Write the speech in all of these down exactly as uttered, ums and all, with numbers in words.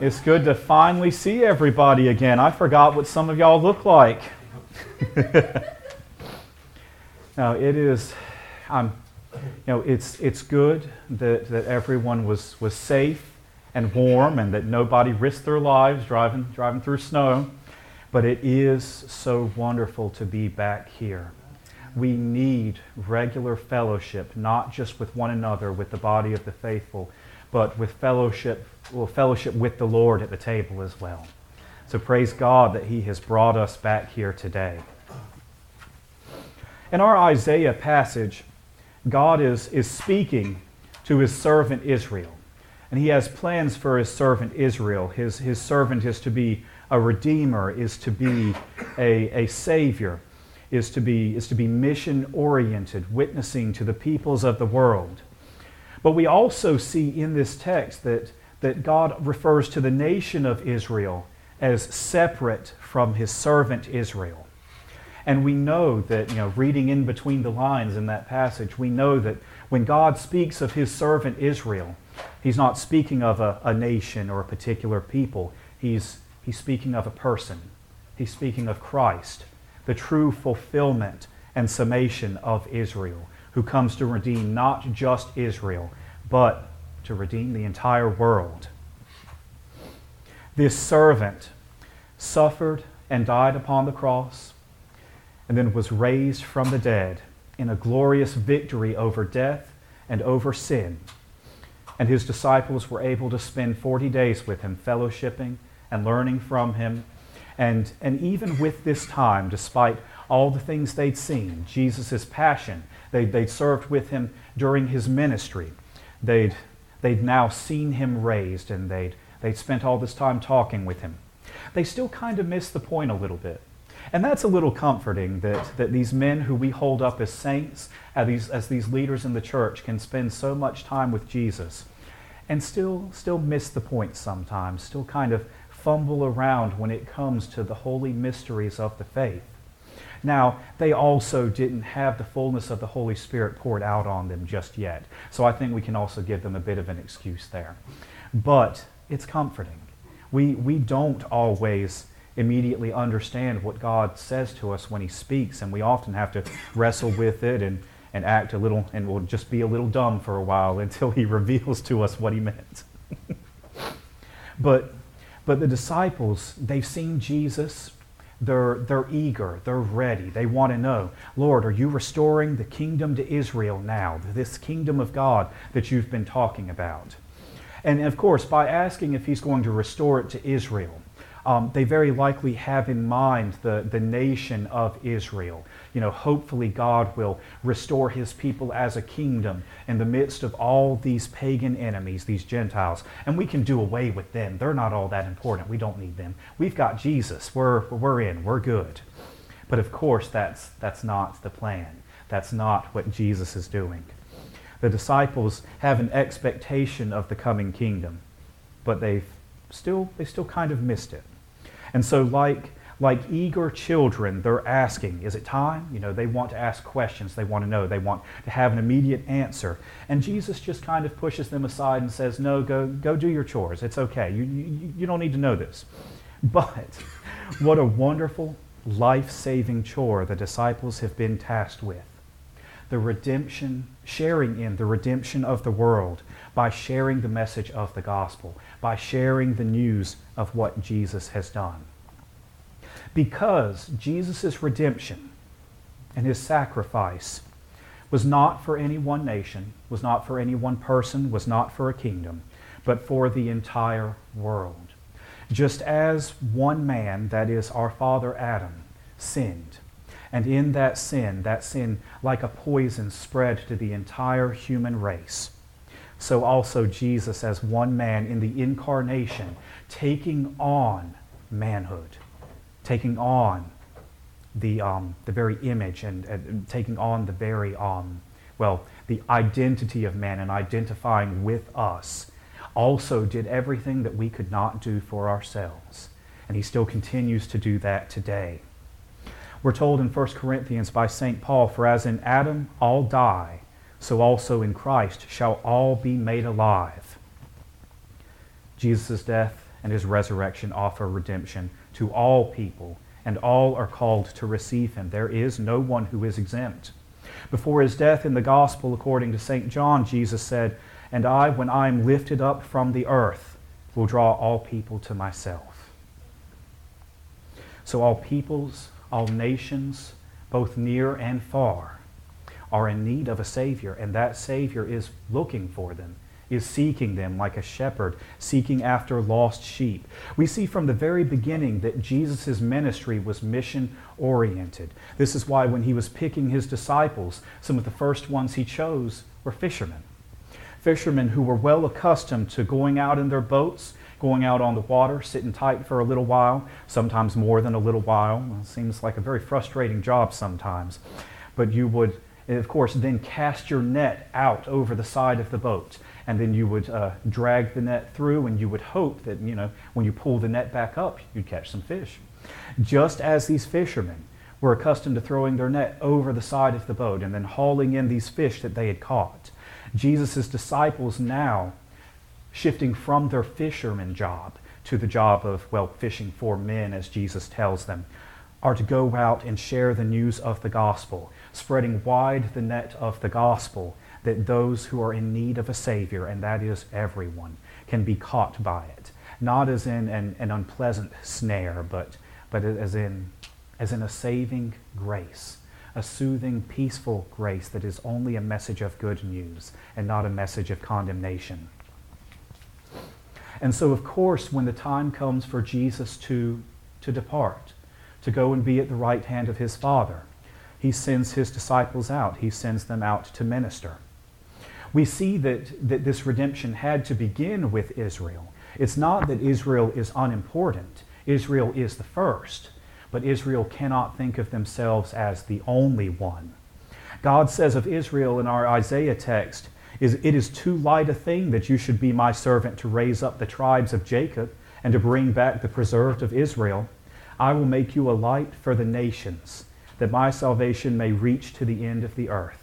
It's good to finally see everybody again. I forgot what some of y'all look like. Now it is, um, you know, it's it's good that, that everyone was, was safe and warm and that nobody risked their lives driving driving through snow. But it is so wonderful to be back here. We need regular fellowship, not just with one another, with the body of the faithful, but with fellowship, well, fellowship with the Lord at the table as well. So praise God that He has brought us back here today. In our Isaiah passage, God is, is speaking to His servant Israel. And He has plans for His servant Israel. His, his servant is to be a redeemer, is to be a, a savior, is to be, is to be mission-oriented, witnessing to the peoples of the world. But we also see in this text that, that God refers to the nation of Israel as separate from His servant Israel. And we know that, you know, reading in between the lines in that passage, we know that when God speaks of His servant Israel, He's not speaking of a, a nation or a particular people. He's, he's speaking of a person. He's speaking of Christ, the true fulfillment and summation of Israel, who comes to redeem not just Israel, but to redeem the entire world. This servant suffered and died upon the cross, and then was raised from the dead in a glorious victory over death and over sin. And His disciples were able to spend forty days with Him, fellowshipping and learning from Him. And, and even with this time, despite all the things they'd seen, Jesus' passion, they, they'd served with Him during His ministry. They'd, they'd now seen Him raised, and they'd, they'd spent all this time talking with Him. They still kind of missed the point a little bit. And that's a little comforting that, that these men who we hold up as saints, as these, as these leaders in the church, can spend so much time with Jesus and still, still miss the point sometimes, still kind of fumble around when it comes to the holy mysteries of the faith. Now, they also didn't have the fullness of the Holy Spirit poured out on them just yet. So I think we can also give them a bit of an excuse there. But it's comforting. We, we don't always immediately understand what God says to us when He speaks, and we often have to wrestle with it and, and act a little, and we'll just be a little dumb for a while until He reveals to us what He meant. but, but the disciples, they've seen Jesus. They're, they're eager, they're ready, they want to know, Lord, are you restoring the kingdom to Israel now, this kingdom of God that you've been talking about? And of course, by asking if He's going to restore it to Israel, um, they very likely have in mind the, the nation of Israel. You know, hopefully God will restore His people as a kingdom in the midst of all these pagan enemies, these Gentiles. And we can do away with them. They're not all that important. We don't need them. We've got Jesus. We're, we're in. We're good. But of course, that's, that's not the plan. That's not what Jesus is doing. The disciples have an expectation of the coming kingdom, but they've still, they still kind of missed it. And so like... Like eager children, they're asking, is it time? You know, they want to ask questions. They want to know. They want to have an immediate answer. And Jesus just kind of pushes them aside and says, no, go, go do your chores. It's okay. You, you, you don't need to know this. But what a wonderful, life-saving chore the disciples have been tasked with. The redemption, sharing in the redemption of the world by sharing the message of the gospel, by sharing the news of what Jesus has done. Because Jesus' redemption and His sacrifice was not for any one nation, was not for any one person, was not for a kingdom, but for the entire world. Just as one man, that is our father Adam, sinned, and in that sin, that sin like a poison spread to the entire human race, so also Jesus as one man in the incarnation, taking on manhood, taking on the um, the very image and, and taking on the very, um, well, the identity of man and identifying with us, also did everything that we could not do for ourselves. And He still continues to do that today. We're told in First Corinthians by Saint Paul, for as in Adam all die, so also in Christ shall all be made alive. Jesus' death and his resurrection offer redemption to all people, and all are called to receive him. There is no one who is exempt. Before his death in the gospel, according to Saint John, Jesus said, "And I, when I am lifted up from the earth, will draw all people to myself." So all peoples, all nations, both near and far, are in need of a Savior, and that Savior is looking for them, is seeking them like a shepherd seeking after lost sheep. We see from the very beginning that Jesus' ministry was mission-oriented. This is why when he was picking his disciples, some of the first ones he chose were fishermen. Fishermen who were well accustomed to going out in their boats, going out on the water, sitting tight for a little while, sometimes more than a little while. It seems like a very frustrating job sometimes. But you would, of course, then cast your net out over the side of the boat. And then you would uh, drag the net through, and you would hope that, you know, when you pull the net back up, you'd catch some fish. Just as these fishermen were accustomed to throwing their net over the side of the boat and then hauling in these fish that they had caught, Jesus' disciples now, shifting from their fisherman job to the job of, well, fishing for men, as Jesus tells them, are to go out and share the news of the gospel, spreading wide the net of the gospel, that those who are in need of a Savior, and that is everyone, can be caught by it. Not as in an, an unpleasant snare, but, but as in, as in a saving grace, a soothing, peaceful grace that is only a message of good news and not a message of condemnation. And so, of course, when the time comes for Jesus to, to depart, to go and be at the right hand of his Father, he sends his disciples out. He sends them out to minister. We see that, that this redemption had to begin with Israel. It's not that Israel is unimportant. Israel is the first, but Israel cannot think of themselves as the only one. God says of Israel in our Isaiah text, is, "It is too light a thing that you should be my servant to raise up the tribes of Jacob and to bring back the preserved of Israel. I will make you a light for the nations, that my salvation may reach to the end of the earth."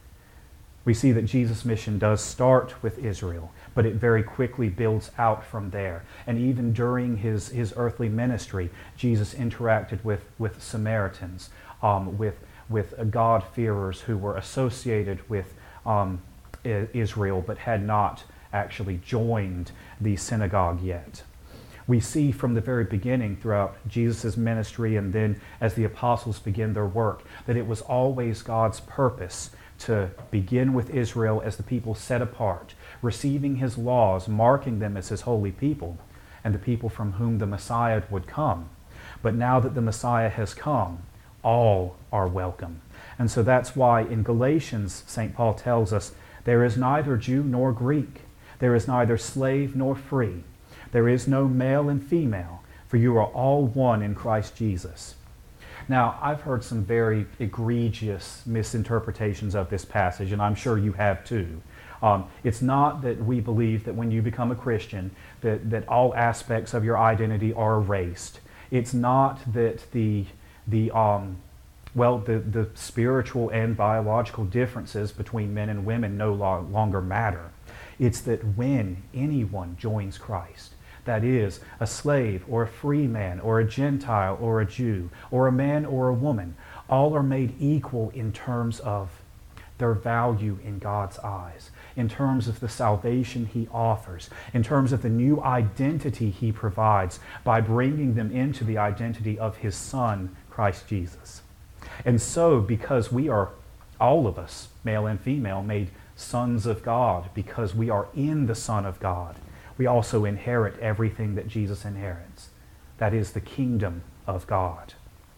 We see that Jesus' mission does start with Israel, but it very quickly builds out from there. And even during his, his earthly ministry, Jesus interacted with, with Samaritans, um, with, with God-fearers who were associated with um, Israel, but had not actually joined the synagogue yet. We see from the very beginning throughout Jesus' ministry, and then as the apostles begin their work, that it was always God's purpose to begin with Israel as the people set apart, receiving his laws, marking them as his holy people, and the people from whom the Messiah would come. But now that the Messiah has come, all are welcome. And so that's why in Galatians, Saint Paul tells us, "There is neither Jew nor Greek, there is neither slave nor free, there is no male and female, for you are all one in Christ Jesus." Now, I've heard some very egregious misinterpretations of this passage, and I'm sure you have too. Um, it's not that we believe that when you become a Christian, that, that all aspects of your identity are erased. It's not that the, the um, well, the, the spiritual and biological differences between men and women no lo- longer matter. It's that when anyone joins Christ, that is, a slave or a free man or a Gentile or a Jew or a man or a woman, all are made equal in terms of their value in God's eyes, in terms of the salvation he offers, in terms of the new identity he provides by bringing them into the identity of his Son, Christ Jesus. And so, because we are, all of us, male and female, made sons of God, because we are in the Son of God, we also inherit everything that Jesus inherits. That is the kingdom of God.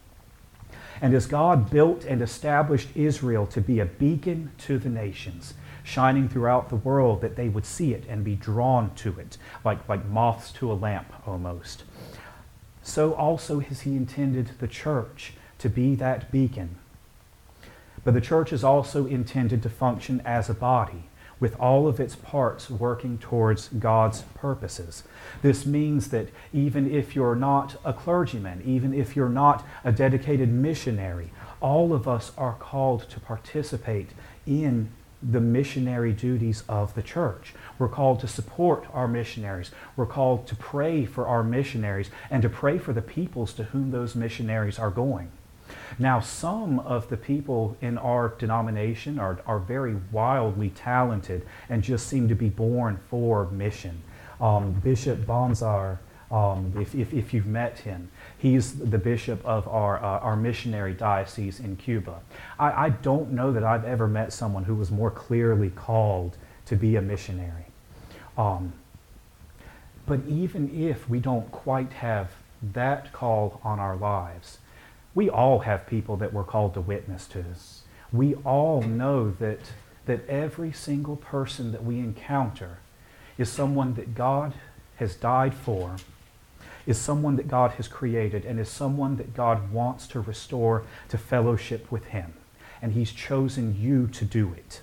And as God built and established Israel to be a beacon to the nations, shining throughout the world that they would see it and be drawn to it, like, like moths to a lamp almost, so also has he intended the church to be that beacon. But the church is also intended to function as a body, with all of its parts working towards God's purposes. This means that even if you're not a clergyman, even if you're not a dedicated missionary, all of us are called to participate in the missionary duties of the church. We're called to support our missionaries. We're called to pray for our missionaries and to pray for the peoples to whom those missionaries are going. Now, some of the people in our denomination are, are very wildly talented and just seem to be born for mission. Um, Bishop Bonzar, um, if, if, if you've met him, he's the bishop of our, uh, our missionary diocese in Cuba. I, I don't know that I've ever met someone who was more clearly called to be a missionary. Um, but even if we don't quite have that call on our lives, we all have people that we're called to witness to. We all know that, that every single person that we encounter is someone that God has died for, is someone that God has created, and is someone that God wants to restore to fellowship with Him. And He's chosen you to do it.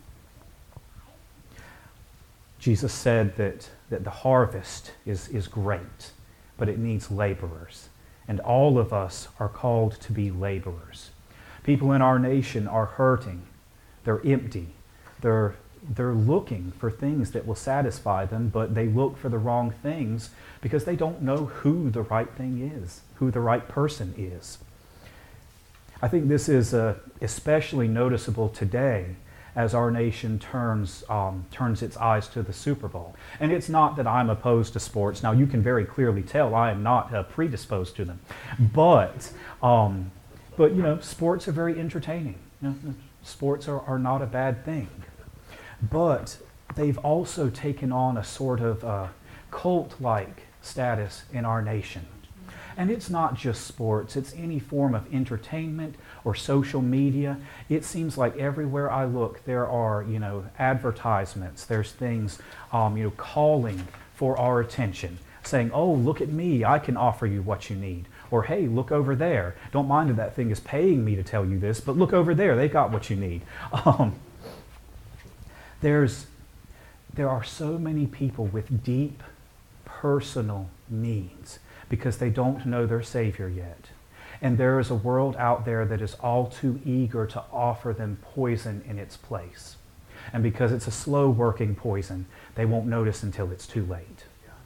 Jesus said that, that the harvest is, is great, but it needs laborers. And all of us are called to be laborers. People in our nation are hurting. They're empty. They're, they're looking for things that will satisfy them, but they look for the wrong things because they don't know who the right thing is, who the right person is. I think this is uh, especially noticeable today as our nation turns um, turns its eyes to the Super Bowl. And it's not that I'm opposed to sports. Now, you can very clearly tell I am not uh, predisposed to them. But, um, but you know, sports are very entertaining. You know, sports are, are not a bad thing. But they've also taken on a sort of uh, cult-like status in our nation. And it's not just sports, it's any form of entertainment or social media. It seems like everywhere I look there are, you know, advertisements, there's things, um, you know, calling for our attention, saying, oh, look at me, I can offer you what you need. Or, hey, look over there. Don't mind if that thing is paying me to tell you this, but look over there, they got what you need. Um, there's, there are so many people with deep personal needs because they don't know their Savior yet. And there is a world out there that is all too eager to offer them poison in its place. And because it's a slow-working poison, they won't notice until it's too late.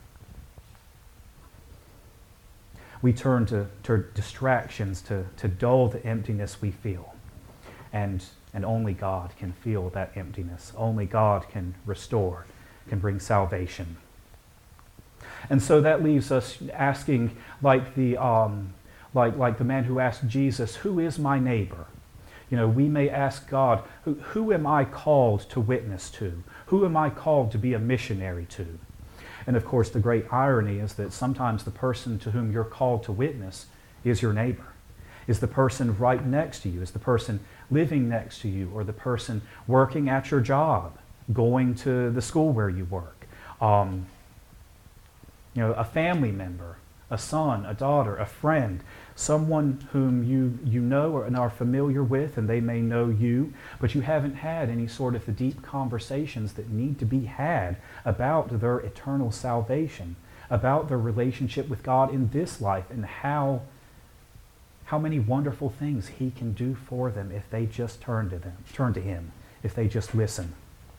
We turn to, to distractions to, to dull the emptiness we feel. And, and only God can feel that emptiness. Only God can restore, can bring salvation. And so that leaves us asking, like the, um, like, like the man who asked Jesus, who is my neighbor? You know, we may ask God, who, who am I called to witness to? Who am I called to be a missionary to? And of course, the great irony is that sometimes the person to whom you're called to witness is your neighbor, is the person right next to you, is the person living next to you, or the person working at your job, going to the school where you work. Um, You know, a family member, a son, a daughter, a friend, someone whom you, you know or, and are familiar with, and they may know you, but you haven't had any sort of the deep conversations that need to be had about their eternal salvation, about their relationship with God in this life, and how, how many wonderful things He can do for them if they just turn to them, turn to Him, if they just listen.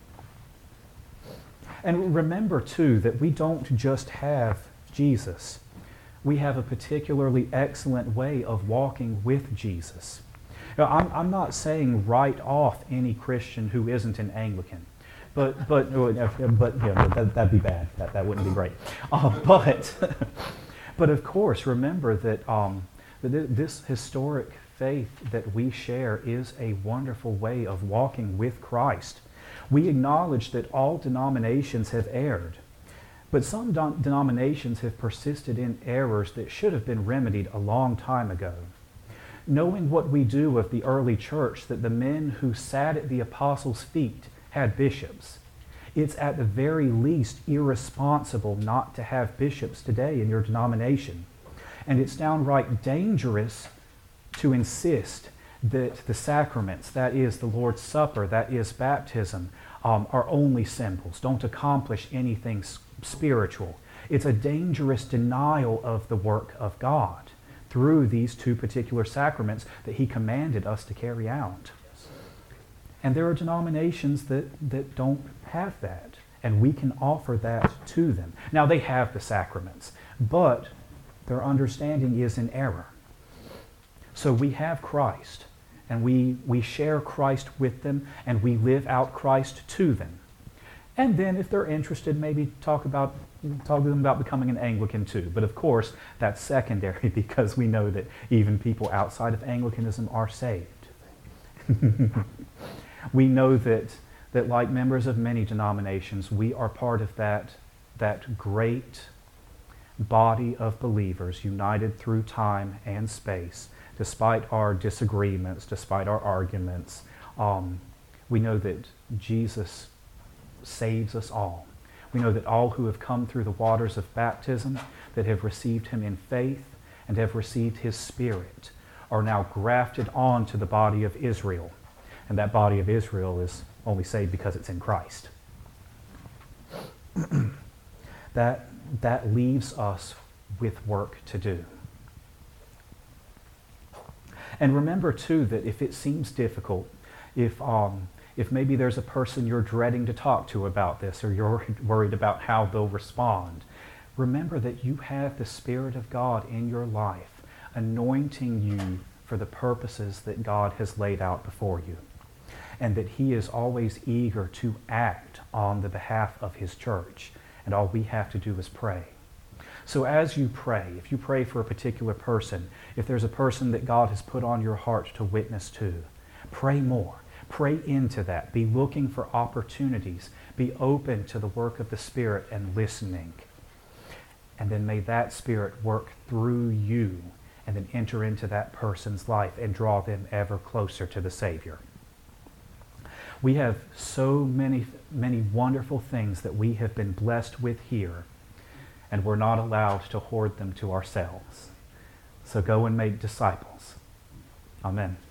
And remember, too, that we don't just have Jesus. We have a particularly excellent way of walking with Jesus. Now, I'm, I'm not saying write off any Christian who isn't an Anglican. But, but, but yeah, that, that'd be bad. That, that wouldn't be great. Uh, but, but of course, remember that, um, that this historic faith that we share is a wonderful way of walking with Christ. We acknowledge that all denominations have erred, but some de- denominations have persisted in errors that should have been remedied a long time ago. Knowing what we do of the early church, that the men who sat at the apostles' feet had bishops, it's at the very least irresponsible not to have bishops today in your denomination. And it's downright dangerous to insist that the sacraments, that is the Lord's Supper, that is baptism, um, are only symbols, don't accomplish anything spiritual. It's a dangerous denial of the work of God through these two particular sacraments that He commanded us to carry out. And there are denominations that, that don't have that. And we can offer that to them. Now, they have the sacraments, but their understanding is in error. So we have Christ, and we, we share Christ with them, and we live out Christ to them. And then if they're interested, maybe talk about talk to them about becoming an Anglican too. But of course, that's secondary because we know that even people outside of Anglicanism are saved. We know that, that like members of many denominations, we are part of that, that great body of believers united through time and space. Despite our disagreements, despite our arguments, um, we know that Jesus saves us all. We know that all who have come through the waters of baptism, that have received him in faith and have received his Spirit, are now grafted onto the body of Israel. And that body of Israel is only saved because it's in Christ. that, that leaves us with work to do. And remember, too, that if it seems difficult, if um, if maybe there's a person you're dreading to talk to about this, or you're worried about how they'll respond, remember that you have the Spirit of God in your life, anointing you for the purposes that God has laid out before you, and that he is always eager to act on the behalf of his church, and all we have to do is pray. So as you pray, if you pray for a particular person, if there's a person that God has put on your heart to witness to, pray more. Pray into that. Be looking for opportunities. Be open to the work of the Spirit and listening. And then may that Spirit work through you and then enter into that person's life and draw them ever closer to the Savior. We have so many, many wonderful things that we have been blessed with here, and we're not allowed to hoard them to ourselves. So go and make disciples. Amen.